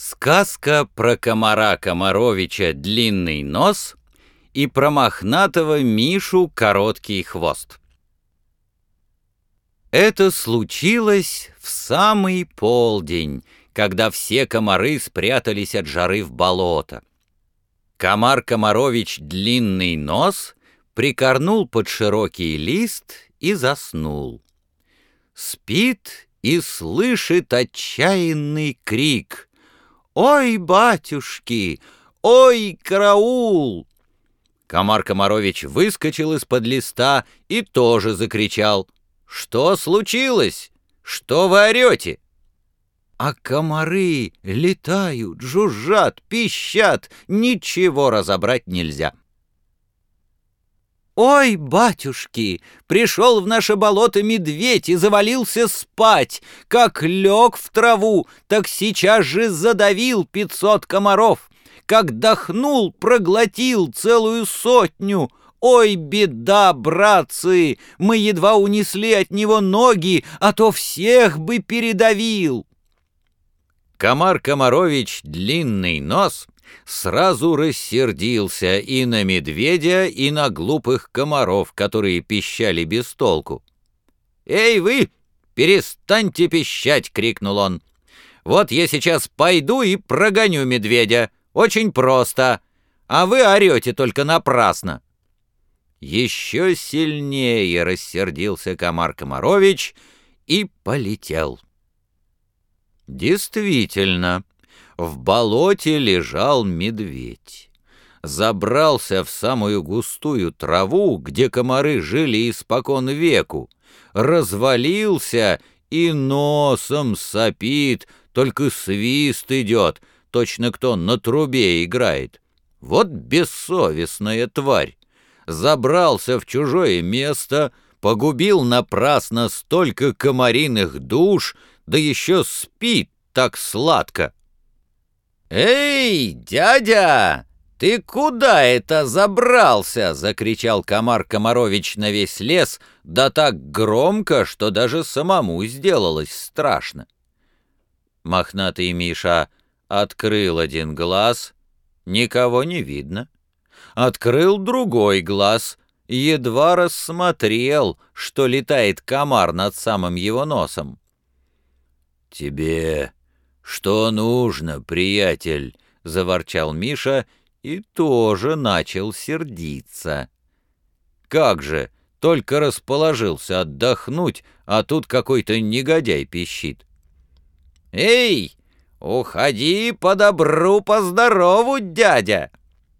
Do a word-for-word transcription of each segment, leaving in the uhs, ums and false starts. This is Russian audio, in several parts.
Сказка про комара Комаровича «Длинный нос» и про мохнатого Мишу «Короткий хвост». Это случилось в самый полдень, когда все комары спрятались от жары в болото. Комар Комарович «Длинный нос» прикорнул под широкий лист и заснул. Спит и слышит отчаянный крик: «Ой, батюшки! Ой, караул!» Комар Комарович выскочил из-под листа и тоже закричал: «Что случилось? Что вы орете?» А комары летают, жужжат, пищат, ничего разобрать нельзя. «Ой, батюшки, пришел в наше болото медведь и завалился спать. Как лег в траву, так сейчас же задавил пятьсот комаров. Как дохнул, проглотил целую сотню. Ой, беда, братцы, мы едва унесли от него ноги, а то всех бы передавил». Комар Комарович «Длинный нос» сразу рассердился и на медведя, и на глупых комаров, которые пищали без толку. «Эй вы, перестаньте пищать!» — крикнул он. «Вот я сейчас пойду и прогоню медведя. Очень просто. А вы орете только напрасно». Еще сильнее рассердился комар Комарович и полетел. Действительно, в болоте лежал медведь. Забрался в самую густую траву, где комары жили испокон веку, развалился и носом сопит, только свист идет, точно кто на трубе играет. Вот бессовестная тварь! Забрался в чужое место, погубил напрасно столько комариных душ, да еще спит так сладко. «Эй, дядя, ты куда это забрался?» — закричал комар Комарович на весь лес, да так громко, что даже самому сделалось страшно. Мохнатый Миша открыл один глаз, никого не видно. Открыл другой глаз, едва рассмотрел, что летает комар над самым его носом. «Тебе что нужно, приятель?» — заворчал Миша и тоже начал сердиться. «Как же, только расположился отдохнуть, а тут какой-то негодяй пищит». «Эй, уходи по добру, по здорову, дядя!»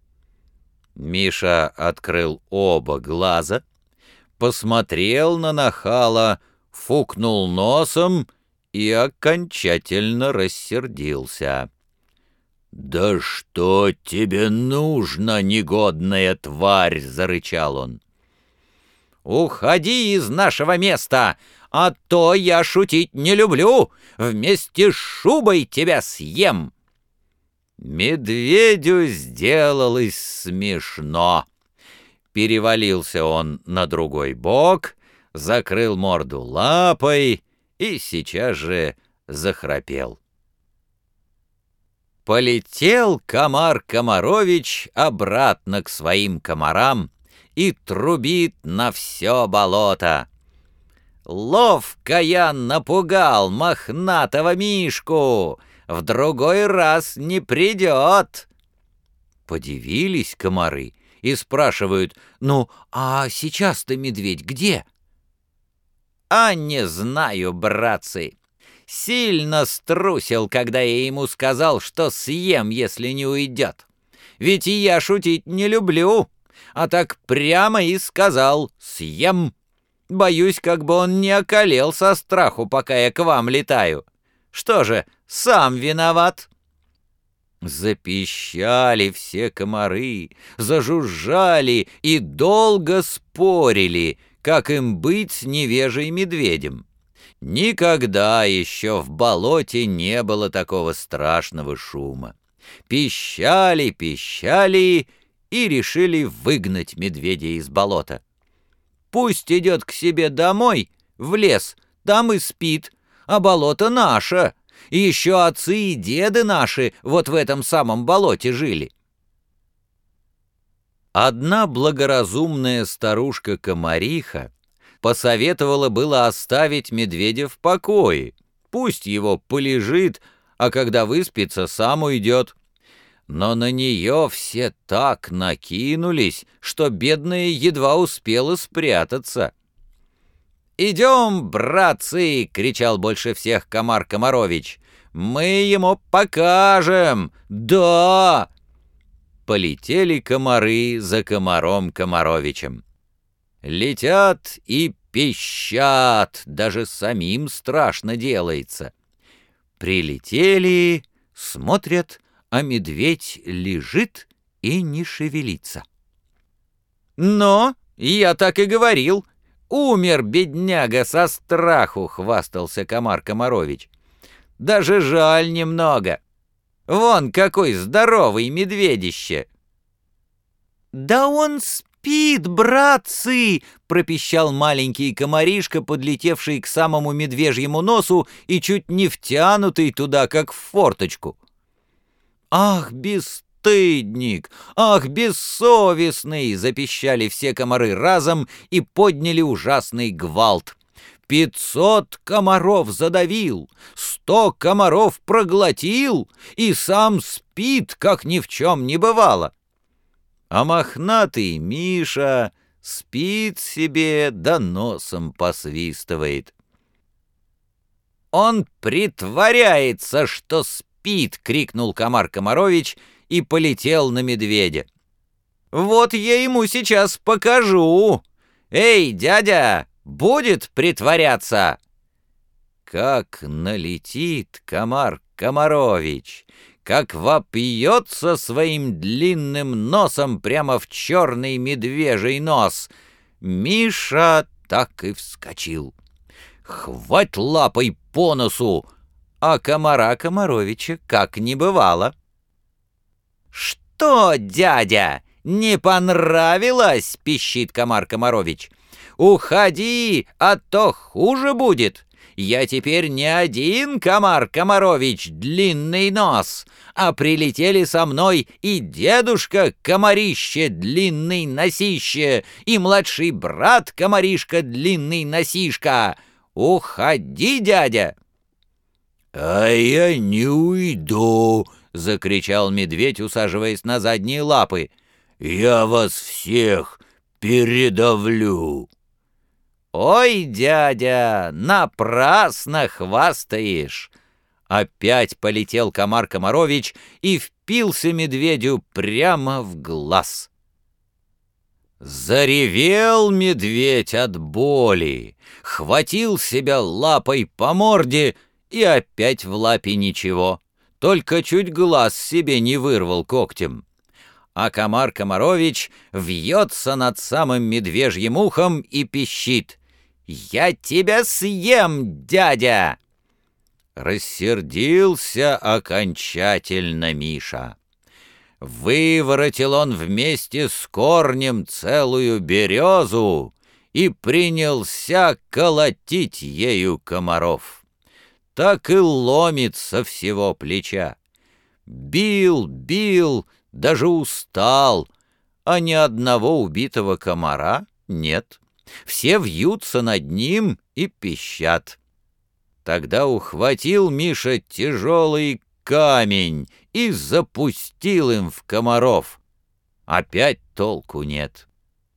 Миша открыл оба глаза, посмотрел на нахала, фукнул носом и окончательно рассердился. «Да что тебе нужно, негодная тварь?» — зарычал он. «Уходи из нашего места, а то я шутить не люблю, вместе с шубой тебя съем». Медведю сделалось смешно. Перевалился он на другой бок, закрыл морду лапой и сейчас же захрапел. Полетел комар Комарович обратно к своим комарам и трубит на все болото. «Ловко я напугал мохнатого Мишку! В другой раз не придет!» Подивились комары и спрашивают: «Ну, а сейчас-то медведь где?» «А не знаю, братцы. Сильно струсил, когда я ему сказал, что съем, если не уйдет. Ведь и я шутить не люблю, а так прямо и сказал: съем. Боюсь, как бы он не околел со страху, пока я к вам летаю. Что же, сам виноват». Запищали все комары, зажужжали и долго спорили, как им быть с невежей медведем. Никогда еще в болоте не было такого страшного шума. Пищали, пищали и решили выгнать медведя из болота. Пусть идет к себе домой, в лес, там и спит, а болото наше, И еще отцы и деды наши вот в этом самом болоте жили. Одна благоразумная старушка-комариха посоветовала было оставить медведя в покое. Пусть его полежит, а когда выспится, сам уйдет. Но на нее все так накинулись, что бедная едва успела спрятаться. «Идем, братцы!» — кричал больше всех Комар Комарович. «Мы ему покажем! Да!» Полетели комары за Комаром Комаровичем. Летят и пищат, даже самим страшно делается. Прилетели, смотрят, а медведь лежит и не шевелится. «Но, я так и говорил, умер бедняга со страху», — хвастался Комар Комарович. «Даже жаль немного. Вон какой здоровый медведище!» «Да он спит, братцы!» — пропищал маленький комаришка, подлетевший к самому медвежьему носу и чуть не втянутый туда, как в форточку. «Ах, бесстыдник! Ах, бессовестный!» — запищали все комары разом и подняли ужасный гвалт. Пятьсот комаров задавил, сто комаров проглотил и сам спит, как ни в чем не бывало. А мохнатый Миша спит себе, да носом посвистывает. «Он притворяется, что спит!» — крикнул Комар Комарович и полетел на медведя. «Вот я ему сейчас покажу! Эй, дядя, будет притворяться!» Как налетит Комар Комарович, как вопьется своим длинным носом прямо в черный медвежий нос, Миша так и вскочил. Хвать лапой по носу, а Комара Комаровича как не бывало. «Что, дядя, не понравилось?» — пищит Комар Комарович. «Уходи, а то хуже будет. Я теперь не один Комар Комарович длинный нос, а прилетели со мной и дедушка Комарище длинный носище, и младший брат Комаришка длинный носишка. Уходи, дядя!» «А я не уйду!» — закричал медведь, усаживаясь на задние лапы. «Я вас всех передавлю!» «Ой, дядя, напрасно хвастаешь!» Опять полетел Комар Комарович и впился медведю прямо в глаз. Заревел медведь от боли, хватил себя лапой по морде и опять в лапе ничего, только чуть глаз себе не вырвал когтем. А Комар Комарович вьется над самым медвежьим ухом и пищит: «Я тебя съем, дядя!» Рассердился окончательно Миша. Выворотил он вместе с корнем целую березу и принялся колотить ею комаров. Так и ломит со всего плеча. Бил, бил, даже устал, а ни одного убитого комара нет. Все вьются над ним и пищат. Тогда ухватил Миша тяжелый камень и запустил им в комаров. Опять толку нет.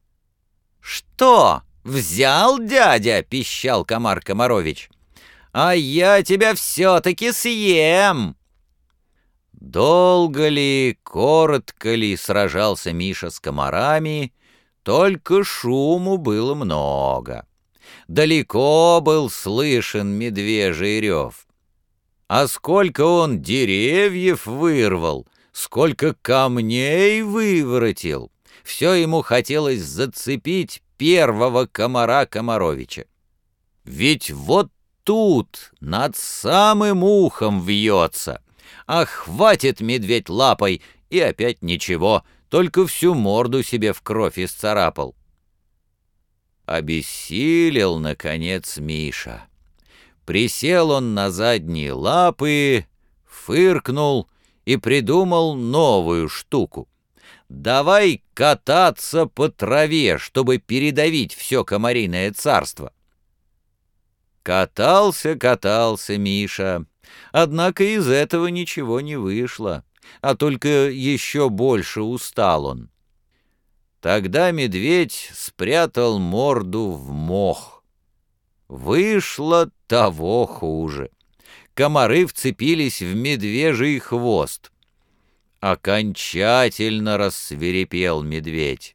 «Что, взял, дядя?» — пищал Комар Комарович. «А я тебя все-таки съем!» Долго ли, коротко ли сражался Миша с комарами, только шуму было много. Далеко был слышен медвежий рев. А сколько он деревьев вырвал, сколько камней выворотил, все ему хотелось зацепить первого Комара Комаровича. Ведь вот тут над самым ухом вьется, а хватит медведь лапой, и опять ничего, только всю морду себе в кровь исцарапал. Обессилел, наконец, Миша. Присел он на задние лапы, фыркнул и придумал новую штуку. Давай кататься по траве, чтобы передавить все комариное царство. Катался, катался Миша, однако из этого ничего не вышло, а только еще больше устал он. Тогда медведь спрятал морду в мох. Вышло того хуже. Комары вцепились в медвежий хвост. Окончательно рассвирепел медведь.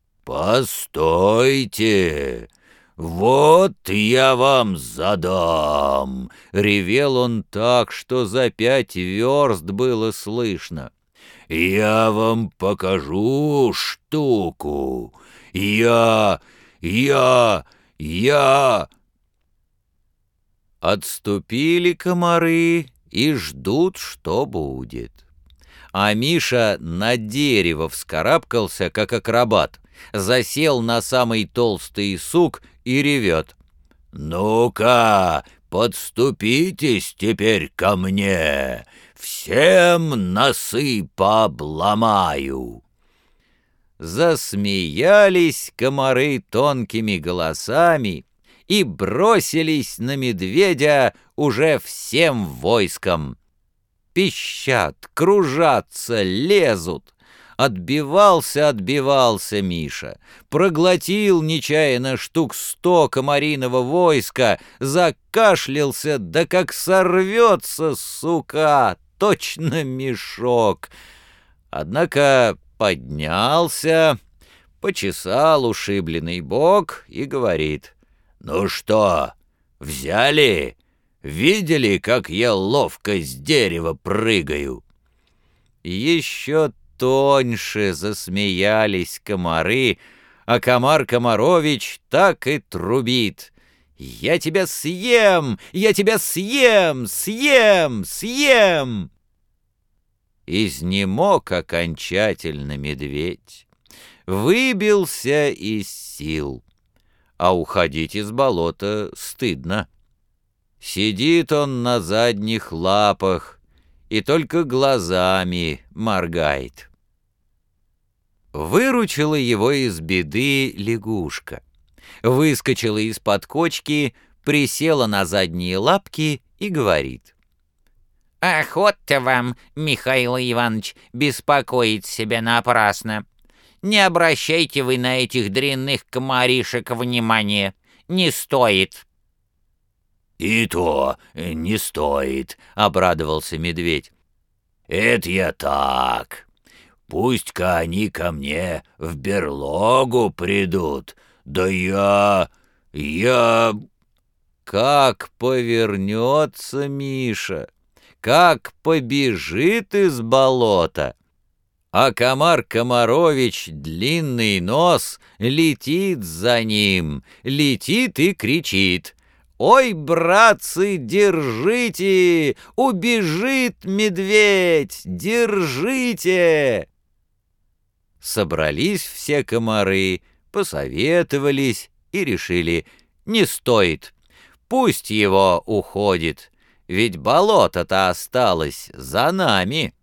«Постойте! Вот я вам задам!» — ревел он так, что за пять верст было слышно. «Я вам покажу штуку! Я, я, я...» Отступили комары и ждут, что будет. А Миша на дерево вскарабкался, как акробат, засел на самый толстый сук и ревет. «Ну-ка, подступитесь теперь ко мне, всем носы пообломаю!» Засмеялись комары тонкими голосами и бросились на медведя уже всем войском. Пищат, кружатся, лезут. Отбивался, отбивался Миша, проглотил нечаянно штук сто комариного войска, закашлялся, да как сорвется, сука, точно мешок. Однако поднялся, почесал ушибленный бок и говорит: «Ну что, взяли? Видели, как я ловко с дерева прыгаю?» Еще тоньше засмеялись комары, а комар Комарович так и трубит: «Я тебя съем! Я тебя съем! Съем! Съем!» Изнемог окончательно медведь, выбился из сил, а уходить из болота стыдно. Сидит он на задних лапах и только глазами моргает. Выручила его из беды лягушка. Выскочила из-под кочки, присела на задние лапки и говорит: «Охота вам, Михаил Иванович, беспокоить себя напрасно. Не обращайте вы на этих дрянных комаришек внимания. Не стоит». «И то не стоит», — обрадовался медведь. «Это я так. Пусть-ка они ко мне в берлогу придут. Да я... я...» Как повернется Миша, как побежит из болота, а комар Комарович, длинный нос, летит за ним, летит и кричит: «Ой, братцы, держите! Убежит медведь! Держите!» Собрались все комары, посоветовались и решили: не стоит, пусть его уходит, ведь болото-то осталось за нами.